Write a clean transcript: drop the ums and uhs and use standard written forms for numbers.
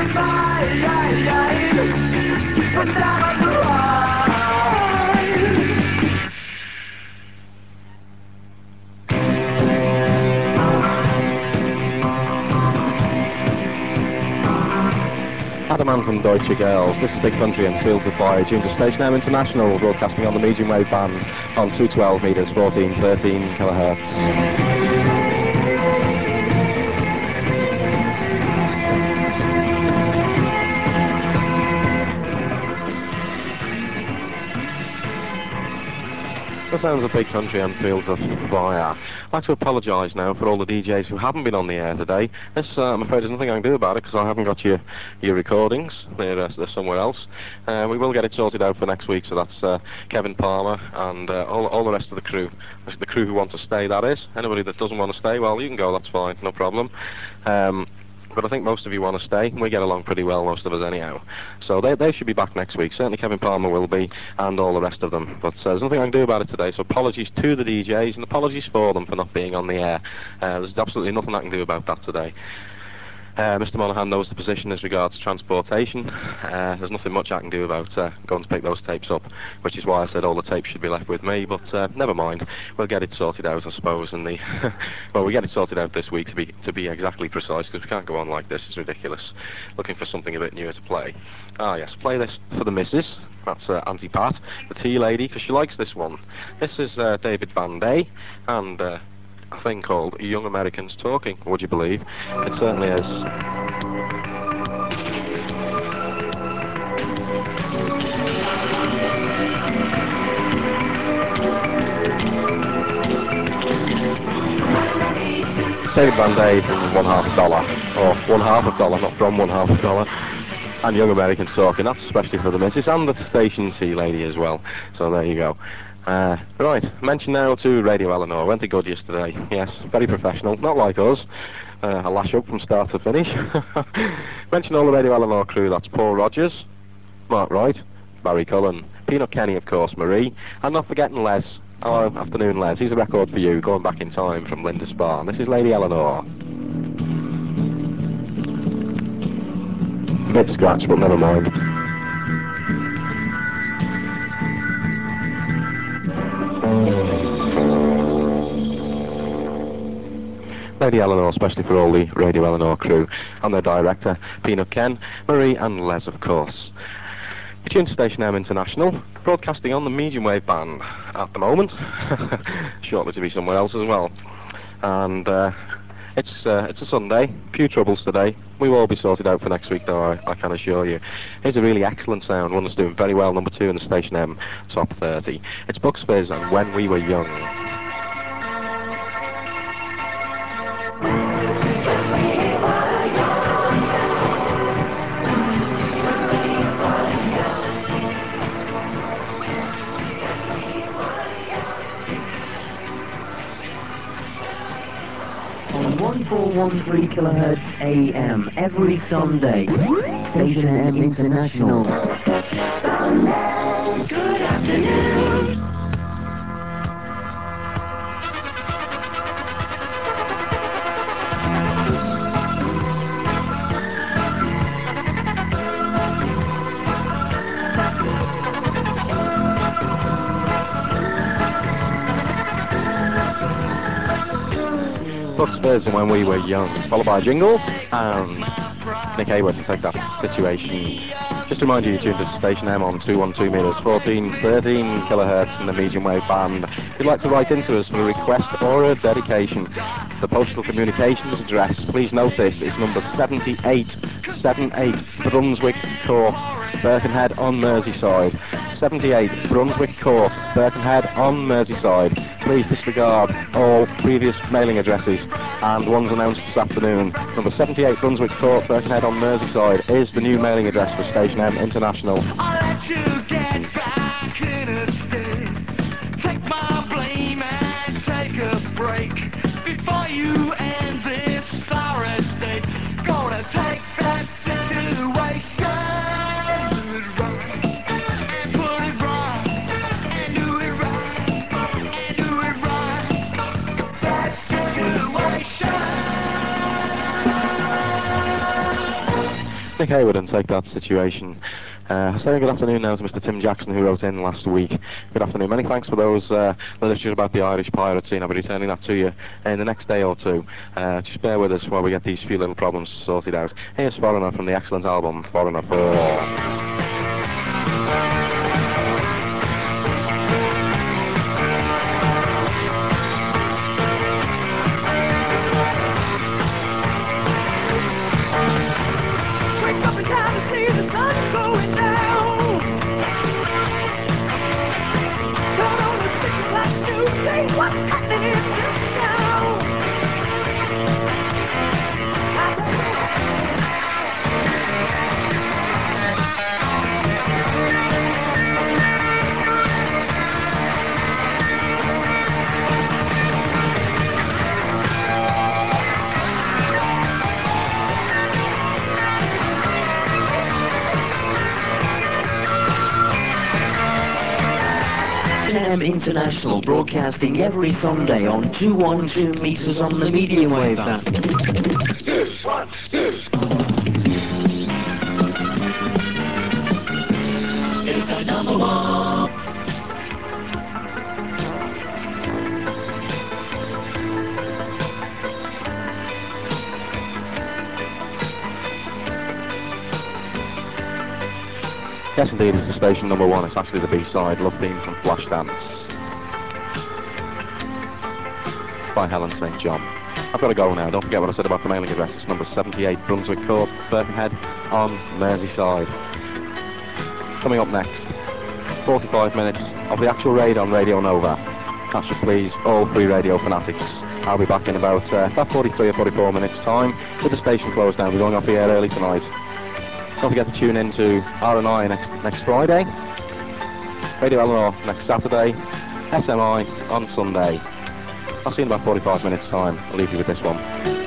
Adam from Deutsche Girls. This is Big Country and Fields of Fire, tuned to Station M International, broadcasting on the medium wave band on 212 meters, 1413 kilohertz. The sounds of Big Country and Fields of Fire. I'd like to apologise now for all the DJs who haven't been on the air today. This, I'm afraid there's nothing I can do about it because I haven't got your recordings. They're somewhere else. We will get it sorted out for next week, so that's Kevin Palmer and all the rest of the crew. The crew who want to stay, that is. Anybody that doesn't want to stay, well, you can go, that's fine, no problem. But I think most of you want to stay. We get along pretty well, most of us anyhow. So they should be back next week. Certainly Kevin Palmer will be, and all the rest of them. But there's nothing I can do about it today, so apologies to the DJs, and apologies for them for not being on the air. There's absolutely nothing I can do about that today. Mr. Monaghan knows the position as regards transportation. There's nothing much I can do about going to pick those tapes up, which is why I said all the tapes should be left with me, but never mind. We'll get it sorted out, I suppose, and well, we get it sorted out this week to be exactly precise, because we can't go on like this. It's ridiculous. Looking for something a bit newer to play. Ah yes, play this for the missus. That's Auntie Pat, the tea lady, because she likes this one. This is David Van Day, and a thing called Young Americans Talking, would you believe? It certainly is. David Van Day from $1/2, or $1/2, not from $1/2. And Young Americans Talking, that's especially for the missus and the station tea lady as well. So there you go. Right, mention now to Radio Eleanor. Went to good yesterday. Yes, very professional, not like us. A lash up from start to finish. Mention all the Radio Eleanor crew. That's Paul Rogers, Mark Wright, Barry Cullen, Peanut Kenny, of course, Marie, and not forgetting Les. Hello, afternoon Les. Here's a record for you, going back in time from Lindisfarne. This is Lady Eleanor. Bit scratch, but never mind. Lady Eleanor, especially for all the Radio Eleanor crew, and their director, Peanut Ken, Marie and Les, of course. You're tuned to Station M International, broadcasting on the medium wave band at the moment, shortly to be somewhere else as well. And it's a Sunday, few troubles today. We will all be sorted out for next week though, I can assure you. Here's a really excellent sound, one that's doing very well, number 2 in the Station M Top 30. It's Bucks Fizz and When We Were Young. On 1413 kilohertz AM every Sunday. Station M International. Sunday, good afternoon. Bucks Fizz and When We Were Young, followed by a jingle, and Nick Hayward to take that situation. Just to remind you, you're tuned to Station M on 212 meters, 1413 kilohertz in the medium wave band. If you'd like to write into us for a request or a dedication, the postal communications address, please note this, is number 7878 Brunswick Court, Birkenhead on Merseyside. 78 Brunswick Court, Birkenhead on Merseyside. Please disregard all previous mailing addresses and ones announced this afternoon. Number 78 Brunswick Court, Birkenhead on Merseyside is the new mailing address for Station M International. I'll let you get back in a state. Take my blame and take a break before you end this sorry state. Gonna take that situation, do it right, and put it right, and do it right, and do it right. That situation. Nick Hayward and take that situation. Saying good afternoon now to Mr. Tim Jackson, who wrote in last week. Good afternoon. Many thanks for those literature about the Irish pirates scene. I'll be returning that to you in the next day or two. Just bear with us while we get these few little problems sorted out. Here's Foreigner from the excellent album Foreigner 4. What's happening in this town? International, broadcasting every Sunday on 212 meters on the medium wave band. 2, 1, 2. It's a number one. Yes, indeed, it's the station number one. It's actually the B-side, Love Theme from Flashdance by Helen St. John. I've got to go now. Don't forget what I said about the mailing address. It's number 78 Brunswick Court, Birkenhead on Merseyside. Coming up next, 45 minutes of the actual raid on Radio Nova. That should please all free radio fanatics. I'll be back in about 43 or 44 minutes time with the station closed down. We're going off the air early tonight. Don't forget to tune in to RNI next Friday, Radio Eleanor next Saturday, SMI on Sunday. I'll see you in about 45 minutes time. I'll leave you with this one.